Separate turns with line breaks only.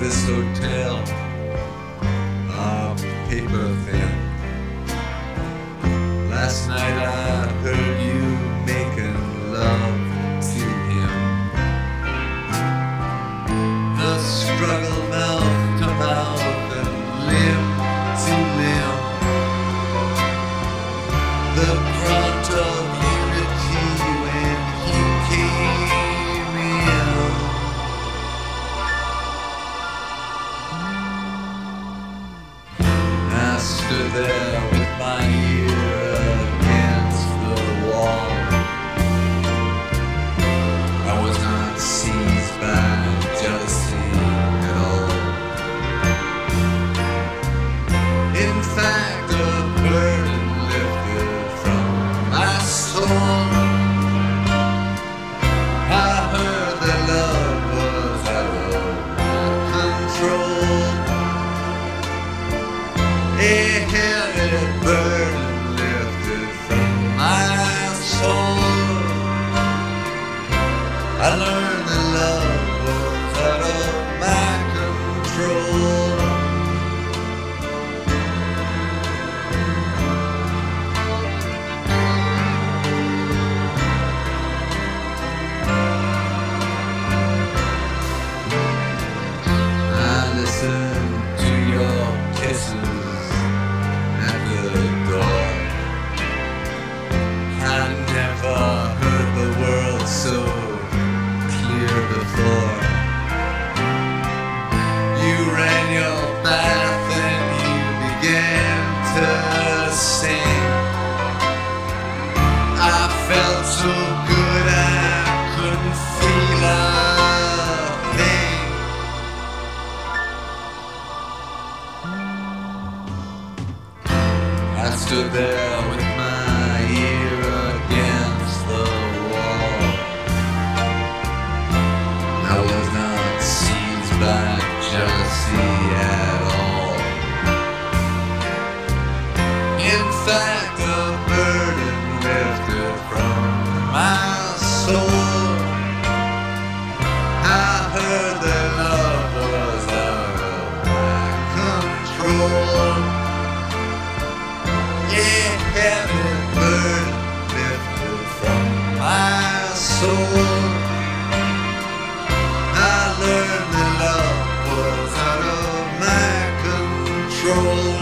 this hotel are paper thin. Last night I heard you making love to him. The struggle mouth to mouth and limb to limb. The grunt of unity when he came in. I stood there with my ear against the wall. I was not seized by jealousy at all. In fact, a burden lifted from my soul. I heard that love was out of my control. A heavy burden lifted from my soul. I learned that love was out of my control. I listened to your kisses at the door. I never heard the world so clear before. You ran your bath and you began to sing. I felt so good I couldn't feel a thing. I stood there with my ear against the wall. I was not seized by jealousy at all. In fact, a burden lifted from my soul. I heard that love was out of my control. Yeah, heavy burden lifted from my soul. I learned that love was out of my control.